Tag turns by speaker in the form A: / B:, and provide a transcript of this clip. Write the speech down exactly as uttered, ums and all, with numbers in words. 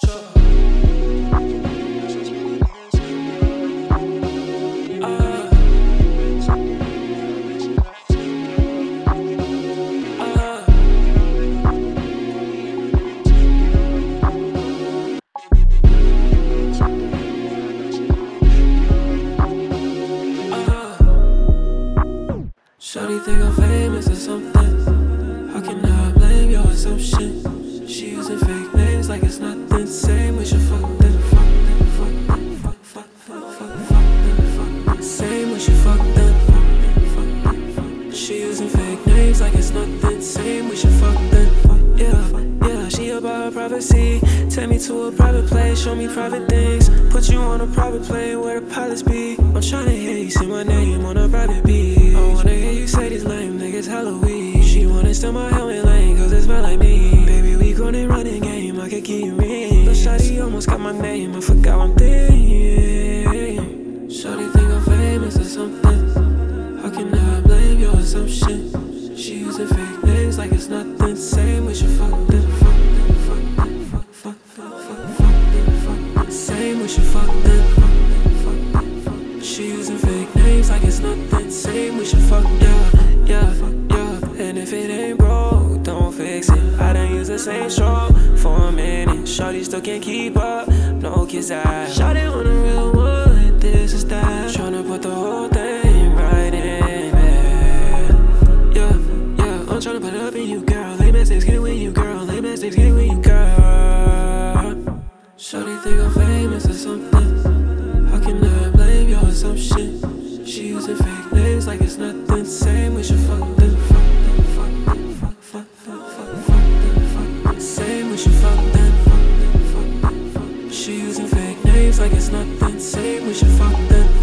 A: Shawty think I'm famous or something. How can I blame your assumption? She using fake names like it's nothing. Same with your fuck them, fuck them, fuck them, fuck, fuck, fuck, fuck, fuck them, fuck them. Same with your fuck them, fuck them, fuck them, fuck. She using fake names like it's nothing. Same with your fuck them, fuck, yeah, yeah. She about her privacy. Take me to a private place, show me private things. Put you on a private plane where the pilots be. I'm tryna hear you say my name on a private beach. I wanna hear you say these lame niggas Halloween. She wanna steal my helmet lane cause it smell like me. Baby, we gonna run the game, I could keep you ring. But shawty almost got my name, I forgot one thing. Shawty think I'm famous or something. How can I blame your assumption? She using fake names like it's nothing. Same with your fuck them, fuck them, fuck them, fuck, fuck, fuck, fuck, fuck them, fuck them. Same with your fuck them, fuck them, fuck them, fuck. She using fake names like it's nothing. Same with your fuck, yeah, yeah, yeah. And if it ain't broke, don't fix it. I done use the same stroke for a minute. Shawty still can't keep up, no kiss eyes. Shawty on a real one, this is that. Tryna put the whole thing right in bed. Yeah, yeah, I'm tryna put it up in you, girl. Lay mistakes, get it with you, girl. Lay mistakes, get it with you, girl. Shawty think I'm famous or something. How can I blame your assumption? She using fake names like it's nothing. Same with your fuck them, fuck them, fuck them, fuck, fuck, fuck, fuck, fuck them, fuck them. Same with your fuck them, fuck them, fuck them, fuck. She using fake names like it's nothing. Same with your fuck them.